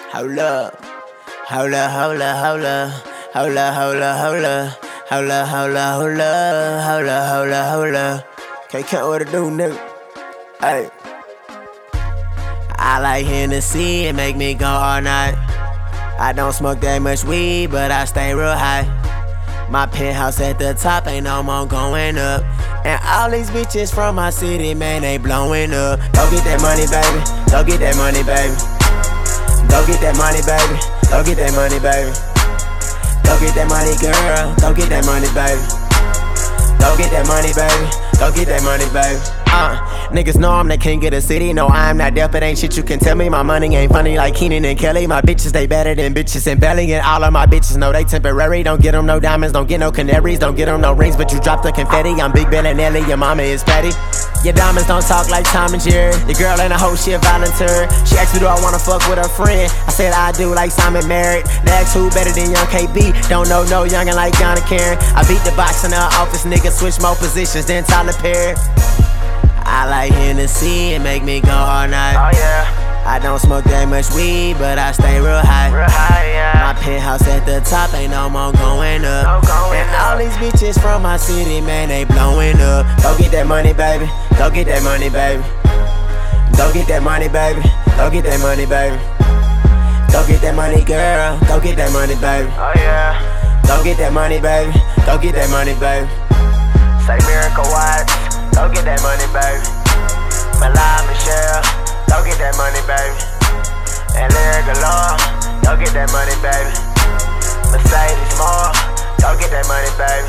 Hold up, hold up, hold up, hold up, hold up, hold up, hold up, hold up, hold up, hold up, hold up, hold up, hold up. Can't count what it do, nigga. Hey, I like Hennessy, it make me go all night. I don't smoke that much weed, but I stay real high. My penthouse at the top, ain't no more going up. And all these bitches from my city, man, they blowing up. Go get that money, baby. Go get that money, baby. Go get that money, baby. Go get that money, baby. Go get that money, girl. Go get that money, baby. Go get that money, baby. Go get that money, baby. Niggas know I'm the king of the city. No, I'm not deaf, it ain't shit you can tell me. My money ain't funny like Keenan and Kelly. My bitches, they better than bitches in Belly. And all of my bitches know they temporary. Don't get them no diamonds, don't get no canaries. Don't get them no rings, but you drop the confetti. I'm Big Ben and Nelly, your mama is Patty. Your diamonds don't talk like Tom and Jerry. Your girl ain't a hoe, she a volunteer. She asked me do I wanna fuck with her friend. I said I do, like Simon Merritt. Next, who better than Young KB? Don't know no youngin' like Donna Karen. I beat the box in the office, nigga switch more positions than Tyler Perry. I like Hennessy, it make me go all night. Oh yeah. I don't smoke that much weed, but I stay real high. Real high, yeah. My penthouse at the top, ain't no more going up. No going and up. all these bitches from my city, man, they blowing up. Go get that money, baby. Go get that money, baby. Go get that money, baby. Go get that money, baby. Go get that money, girl. Go get that money, baby. Oh yeah. Go get that money, baby. Go get that money, baby. Say Miracle Watts. Go get that money, baby. Milan Michelle, go get that money, baby. And Lyric Galore, go get that money, baby. Mercedes Moore, go get that money, baby.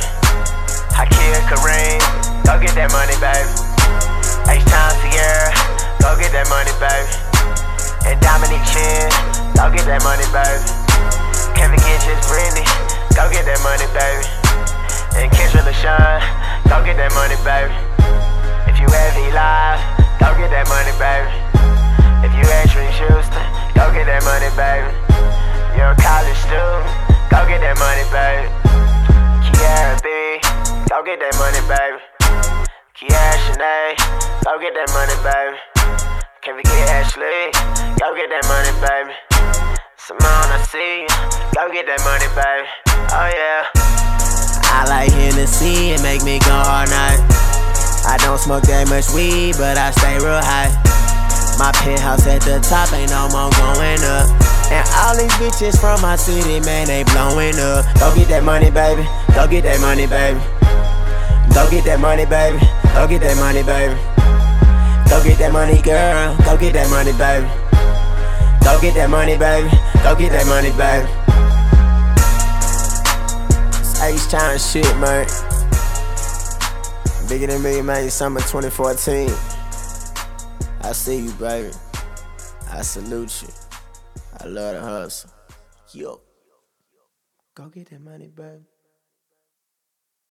Hakeem Kareem, go get that money, baby. H-Town Sierra, go get that money, baby. And Dominique Chin, go get that money, baby. Kevin Gitchis, Brittany, go get that money, baby. And Kendra LaShawn, go get that money, baby. If you heavy live, go get that money, baby. If you Adrian Houston, go get that money, baby. You're a college student, go get that money, baby. Kiara B, go get that money, baby. Kiara Shanae, go get that money, baby. Can't forget Ashley, go get that money, baby. Simone, I see you, go get that money, baby. Oh yeah. I like Hennessy, it make me go all night. I don't smoke that much weed, but I stay real high. My penthouse at the top, ain't no more going up. And all these bitches from my city, man, they blowing up. Go get that money, baby. Go get that money, baby. Go get that money, baby. Go get that money, baby. Go get that money, girl. Go get that money, baby. Go get that money, baby. Go get that money, baby. It's H-Town shit, man. Bigger than me, man, summer 2014. I see you, baby. I salute you. I love the hustle. Yo. Go get that money, baby.